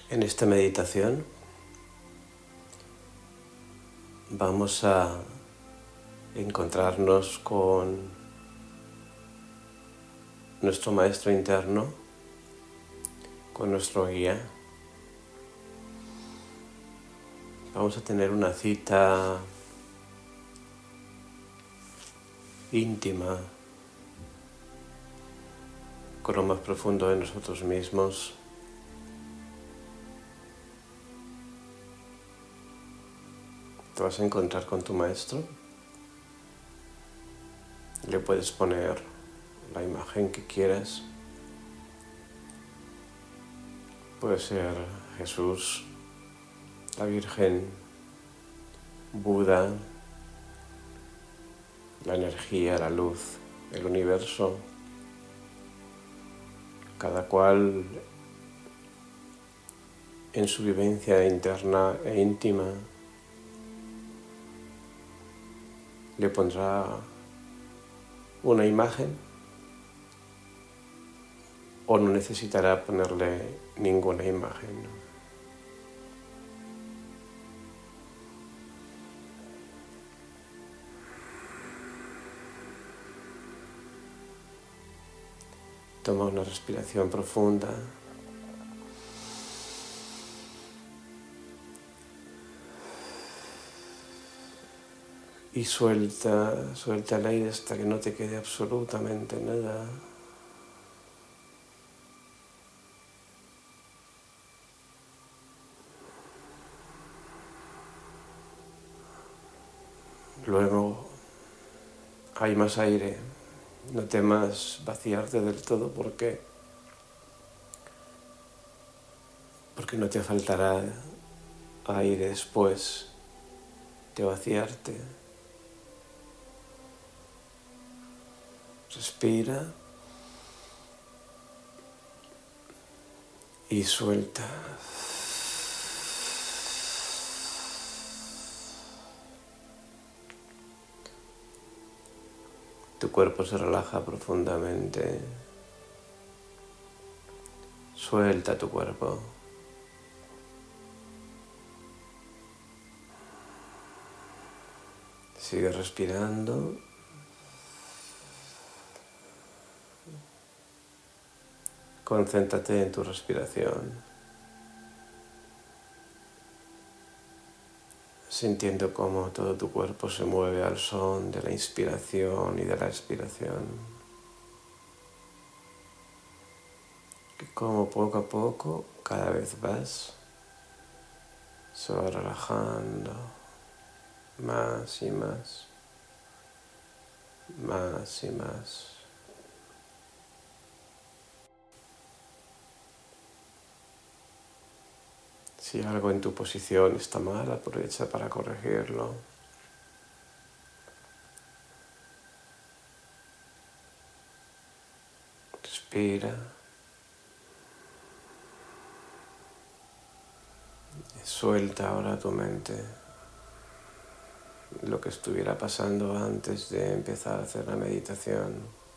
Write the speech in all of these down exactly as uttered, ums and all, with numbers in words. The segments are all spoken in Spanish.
En esta meditación vamos a encontrarnos con nuestro maestro interno, con nuestro guía. Vamos a tener una cita íntima con lo más profundo de nosotros mismos. Te vas a encontrar con tu maestro. Le puedes poner la imagen que quieras. Puede ser Jesús, la Virgen, Buda, la energía, la luz, el universo. Cada cual en su vivencia interna e íntima le pondrá una imagen o no necesitará ponerle ninguna imagen. Toma una respiración profunda. Y suelta, suelta el aire hasta que no te quede absolutamente nada. Luego hay más aire. No temas vaciarte del todo porque, porque no te faltará aire después de vaciarte. Respira y suelta. Tu cuerpo se relaja profundamente. Suelta tu cuerpo. Sigue respirando. Concéntrate en tu respiración, sintiendo cómo todo tu cuerpo se mueve al son de la inspiración y de la expiración. Y cómo poco a poco, cada vez más, se va relajando más y más, más y más. Si algo en tu posición está mal, aprovecha para corregirlo. Respira. Suelta ahora tu mente lo que estuviera pasando antes de empezar a hacer la meditación.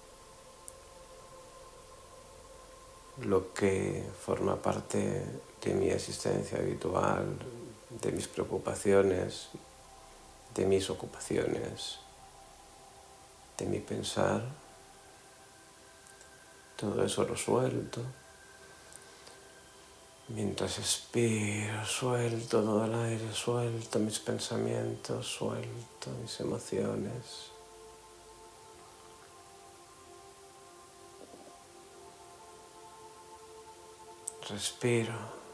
Lo que forma parte de mi existencia habitual, de mis preocupaciones, de mis ocupaciones, de mi pensar. Todo eso lo suelto. Mientras expiro, suelto todo el aire, suelto mis pensamientos, suelto mis emociones. Respiro.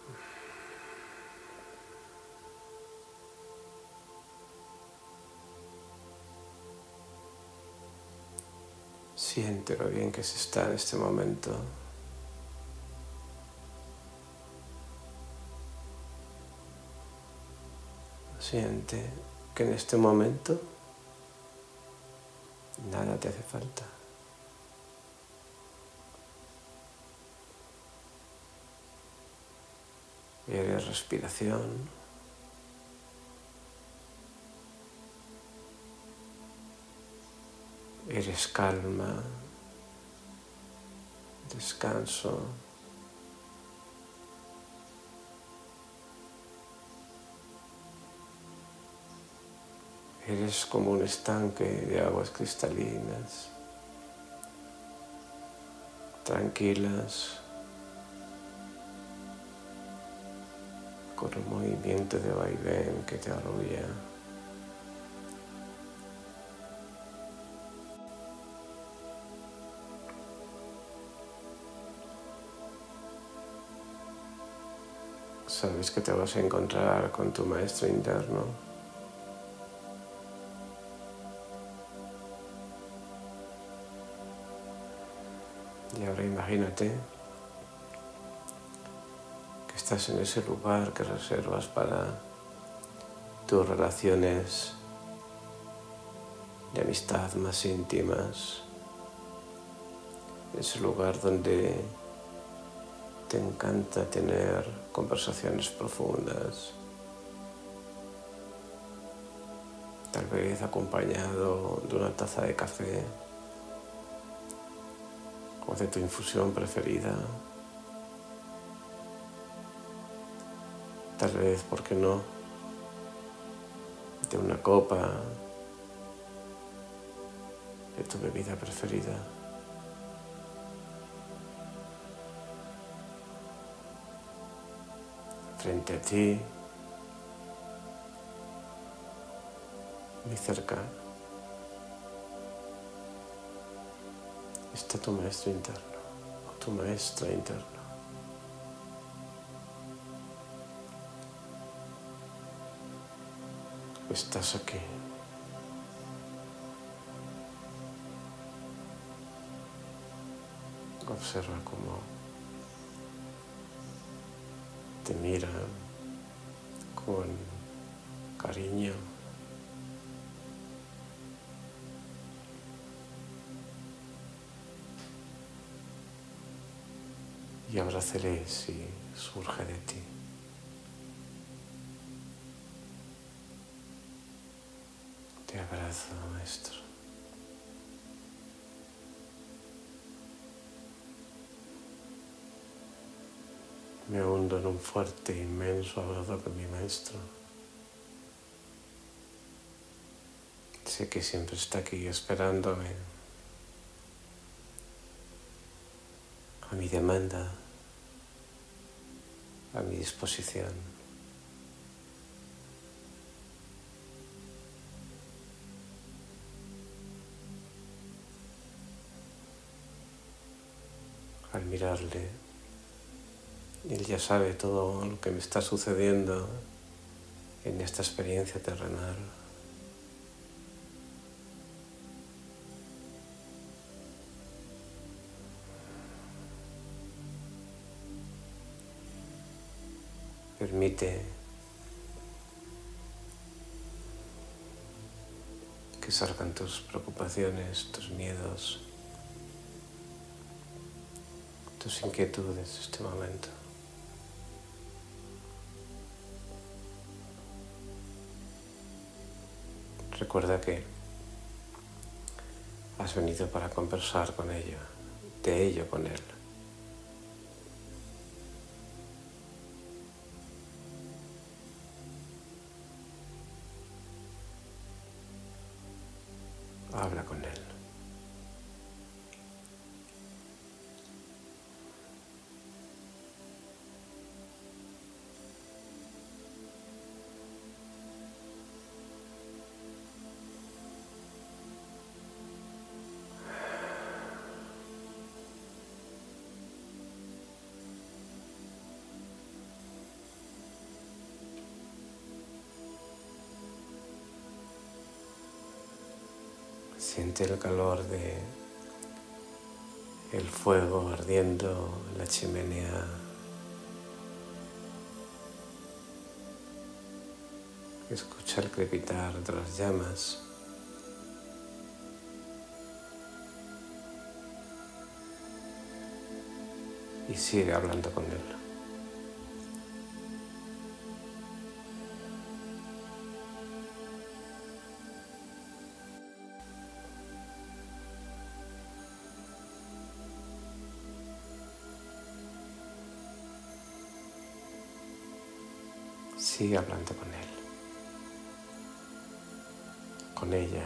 Siente lo bien que se está en este momento. Siente que en este momento nada te hace falta. Eres respiración. Eres calma, descanso. Eres como un estanque de aguas cristalinas, tranquilas, con un movimiento de vaivén que te arrulla. Sabes que te vas a encontrar con tu maestro interno. Y ahora imagínate que estás en ese lugar que reservas para tus relaciones de amistad más íntimas, ese lugar donde te encanta tener conversaciones profundas, tal vez acompañado de una taza de café o de tu infusión preferida, tal vez, ¿por qué no?, de una copa de tu bebida preferida. Frente a ti, muy cerca, está tu maestro interno o tu maestra interna. Estás aquí. Observa cómo te mira con cariño. Y abrazaré si surge de ti. Te abrazo, maestro. Me hundo en un fuerte, inmenso abrazo con mi maestro. Sé que siempre está aquí esperándome, a mi demanda, a mi disposición. Al mirarle, él ya sabe todo lo que me está sucediendo en esta experiencia terrenal. Permite que salgan tus preocupaciones, tus miedos, tus inquietudes en este momento. Recuerda que has venido para conversar con ello, de ello con él. Habla con él. Siente el calor de el fuego ardiendo en la chimenea. Escucha el crepitar de las llamas. Y sigue hablando con él. Sigue hablando con él. con ella.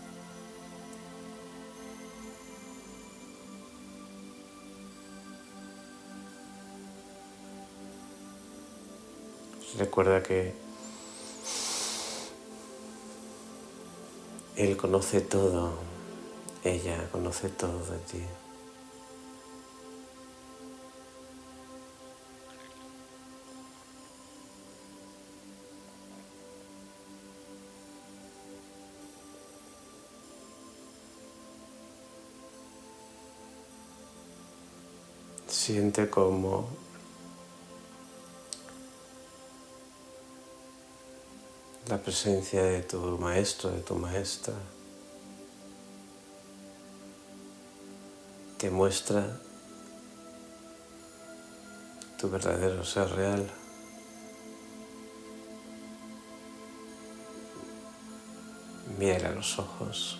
Recuerda que Él conoce todo, ella conoce todo de ti. Siente como la presencia de tu maestro, de tu maestra, te muestra tu verdadero ser real. Mírale a los ojos.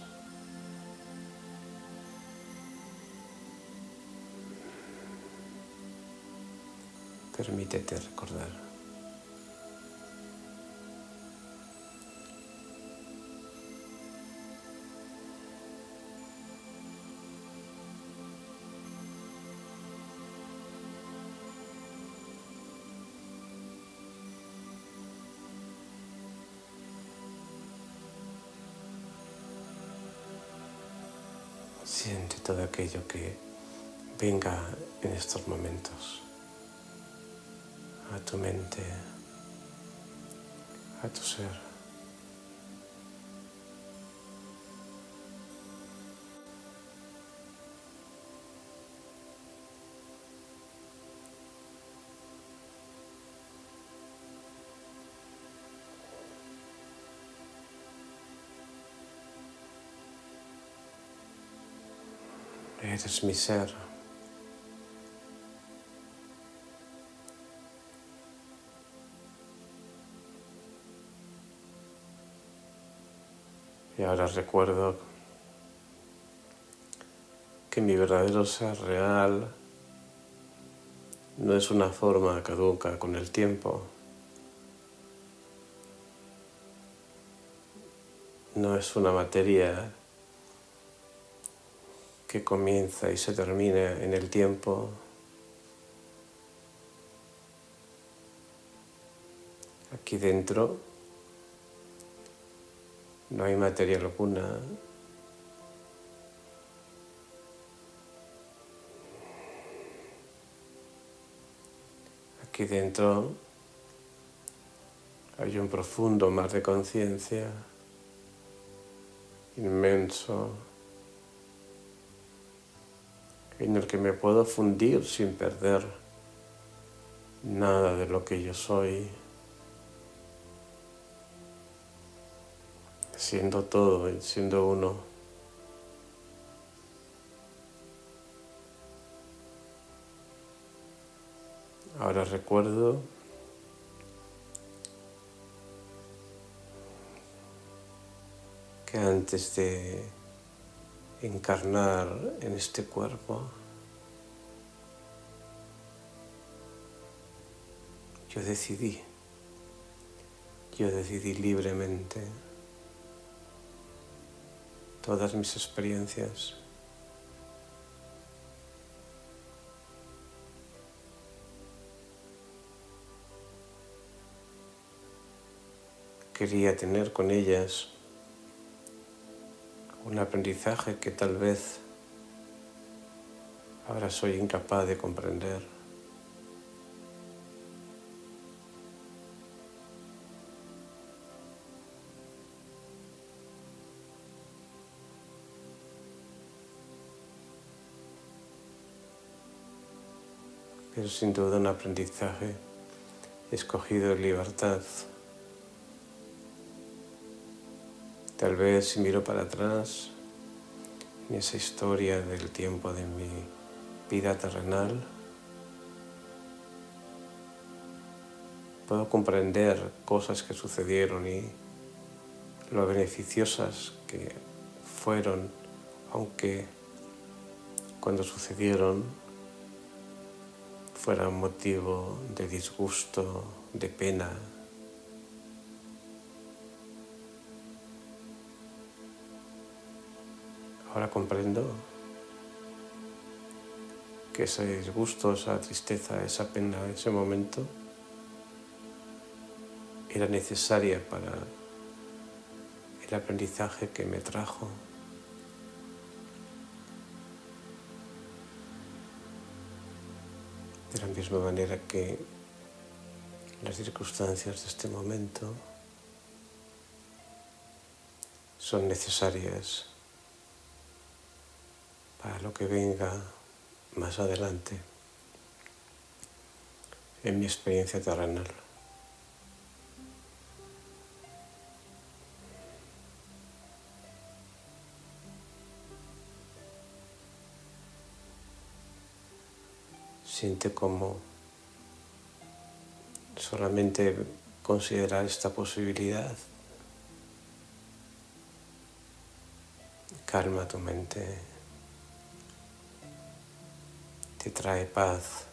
Permítete recordar. Siente todo aquello que venga en estos momentos a tu mente, a tu ser. Eres mi ser. Y ahora recuerdo que mi verdadero ser real no es una forma caduca con el tiempo, no es una materia que comienza y se termina en el tiempo. Aquí dentro no hay materia alguna. Aquí dentro hay un profundo mar de conciencia, inmenso, en el que me puedo fundir sin perder nada de lo que yo soy, siendo todo y siendo uno. Ahora recuerdo que antes de encarnar en este cuerpo, yo decidí, yo decidí libremente todas mis experiencias. Quería tener con ellas un aprendizaje que tal vez ahora soy incapaz de comprender. Pero sin duda un aprendizaje escogido en libertad. Tal vez si miro para atrás en esa historia del tiempo de mi vida terrenal, puedo comprender cosas que sucedieron y lo beneficiosas que fueron, aunque cuando sucedieron fueran motivo de disgusto, de pena. Ahora comprendo que ese disgusto, esa tristeza, esa pena, ese momento era necesaria para el aprendizaje que me trajo. De la misma manera que las circunstancias de este momento son necesarias para lo que venga más adelante en mi experiencia terrenal. Siente como solamente considerar esta posibilidad calma tu mente, te trae paz,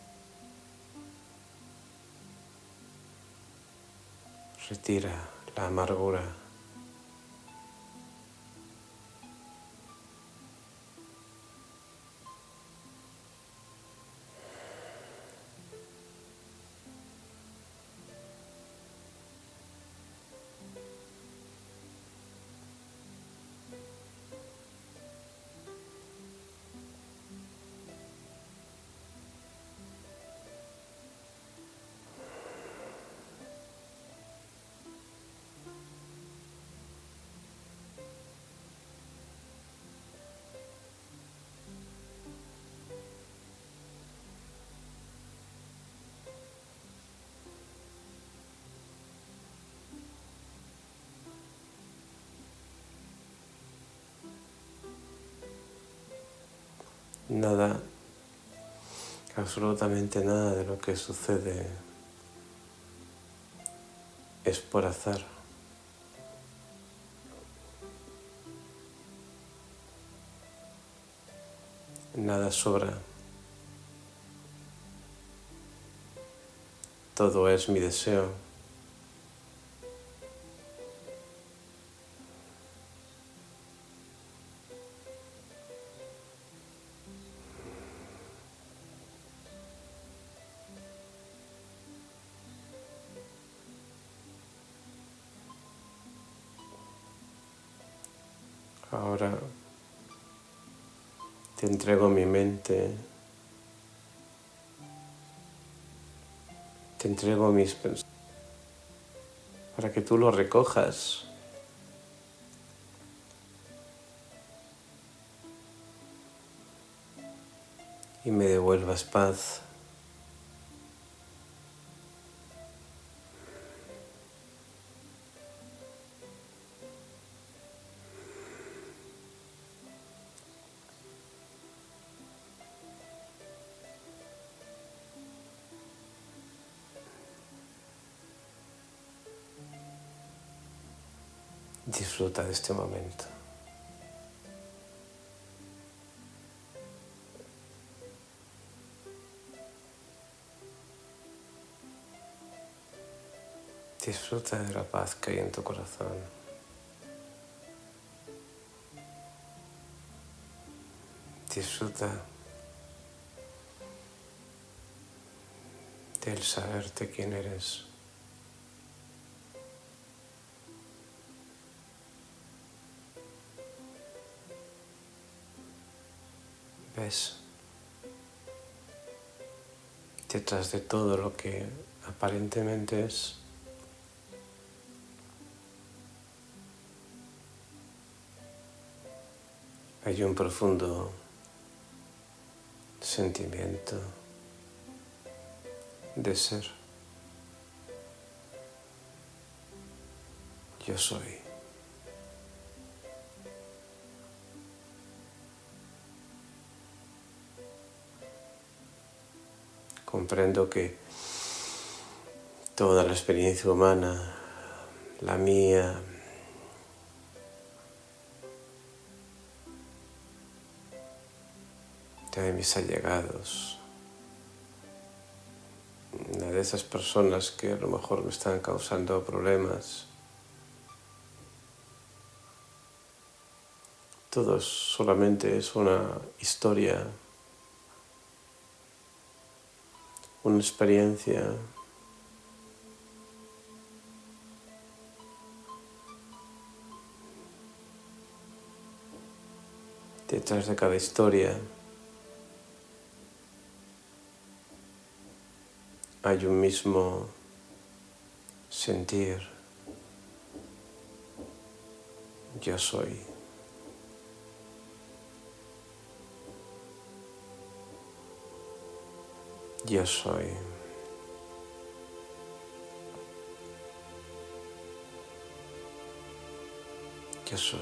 retira la amargura. Nada, absolutamente nada de lo que sucede es por azar. Nada sobra. Todo es mi deseo. Ahora te entrego mi mente, te entrego mis pensamientos para que tú lo recojas y me devuelvas paz. Disfruta de este momento. Disfruta de la paz que hay en tu corazón. Disfruta del saberte quién eres. ¿Ves? Detrás de todo lo que aparentemente es, hay un profundo sentimiento de ser. Yo soy. Comprendo que toda la experiencia humana, la mía, de mis allegados, una de esas personas que a lo mejor me están causando problemas, Todo solamente es una historia, una experiencia. Detrás de cada historia hay un mismo sentir. Yo soy. Yo soy. Yo soy.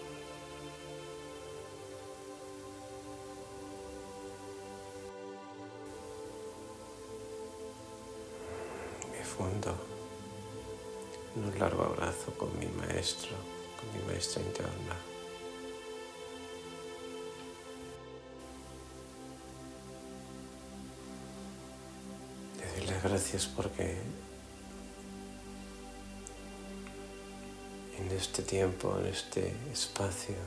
Me fundo en un largo abrazo con mi maestro, con mi maestra interna. Decirle gracias porque en este tiempo, en este espacio,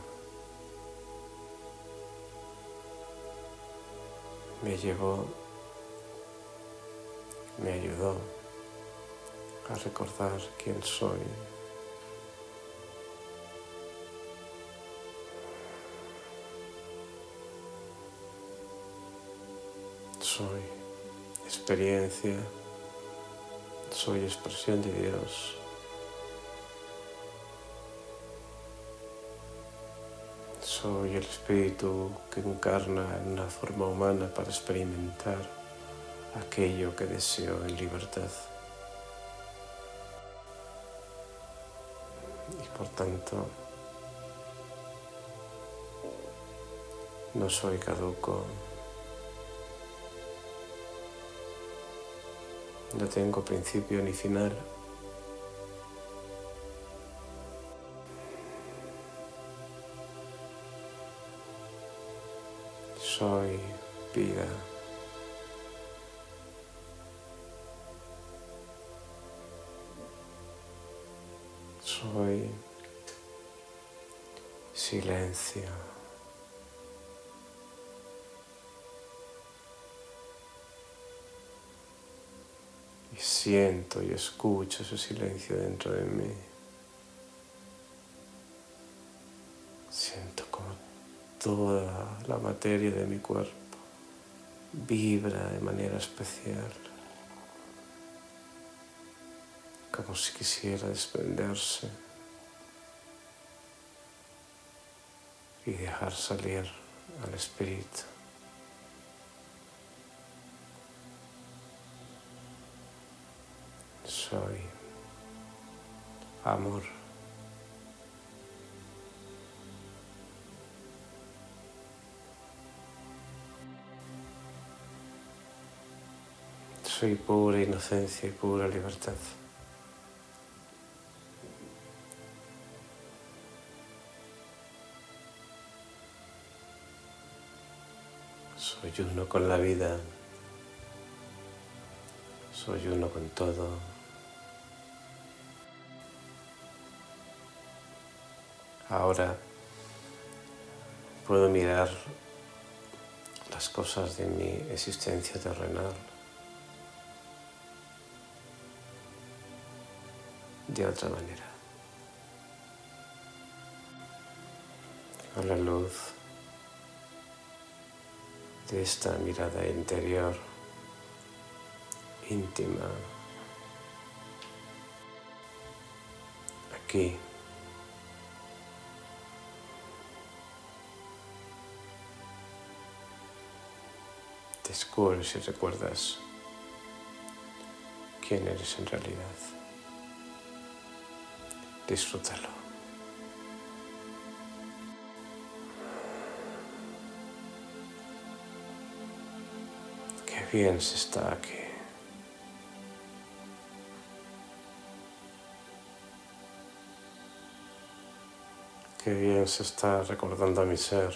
me llevó, me ayudó a recordar quién soy. Soy experiencia, soy expresión de Dios. Soy el espíritu que encarna en una forma humana para experimentar aquello que deseo en libertad. Y por tanto, no soy caduco, no tengo principio ni final. Soy vida. Soy silencio. Y siento y escucho ese silencio dentro de mí. Siento como toda la materia de mi cuerpo vibra de manera especial, como si quisiera desprenderse y dejar salir al espíritu. Soy amor. Soy pura inocencia y pura libertad. Soy uno con la vida. Soy uno con todo. Ahora puedo mirar las cosas de mi existencia terrenal de otra manera, a la luz de esta mirada interior, íntima, aquí, descubres y recuerdas quién eres en realidad. Disfrútalo. Qué bien se está aquí. Qué bien se está recordando a mi ser.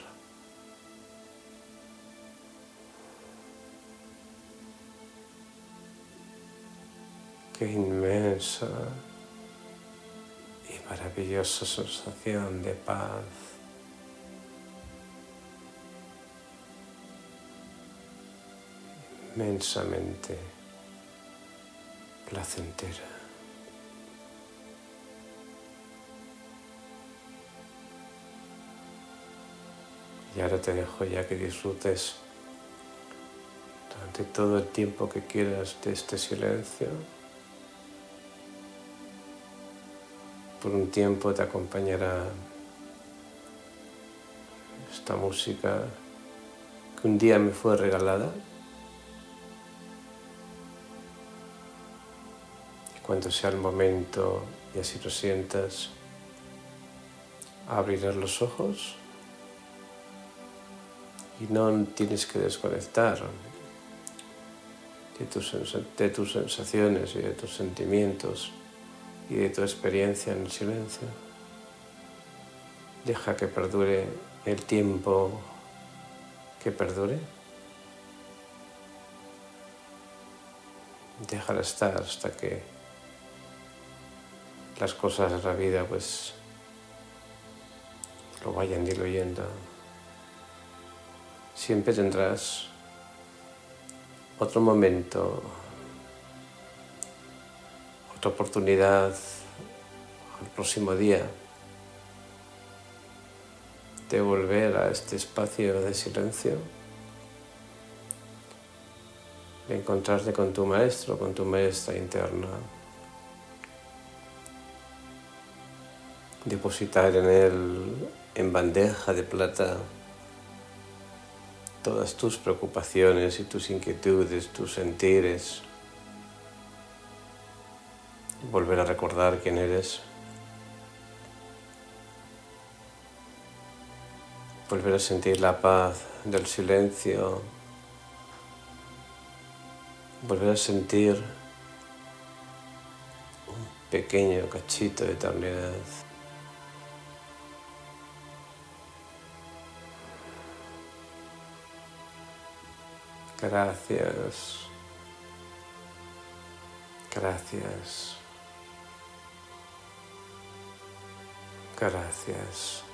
Qué inmensa y maravillosa sensación de paz, inmensamente placentera. Y ahora te dejo ya que disfrutes durante todo el tiempo que quieras de este silencio. Por un tiempo te acompañará esta música que un día me fue regalada. Y cuando sea el momento y así lo sientas, abrirás los ojos y no tienes que desconectar de tus, de tus sensaciones y de tus sentimientos y de tu experiencia en el silencio. Deja que perdure el tiempo que perdure. Déjala estar hasta que las cosas de la vida pues lo vayan diluyendo. Siempre tendrás otro momento, otra oportunidad el próximo día de volver a este espacio de silencio, de encontrarte con tu maestro, con tu maestra interna, depositar en él en bandeja de plata todas tus preocupaciones y tus inquietudes, tus sentires, volver a recordar quién eres, volver a sentir la paz del silencio, volver a sentir un pequeño cachito de eternidad. Gracias, gracias, gracias.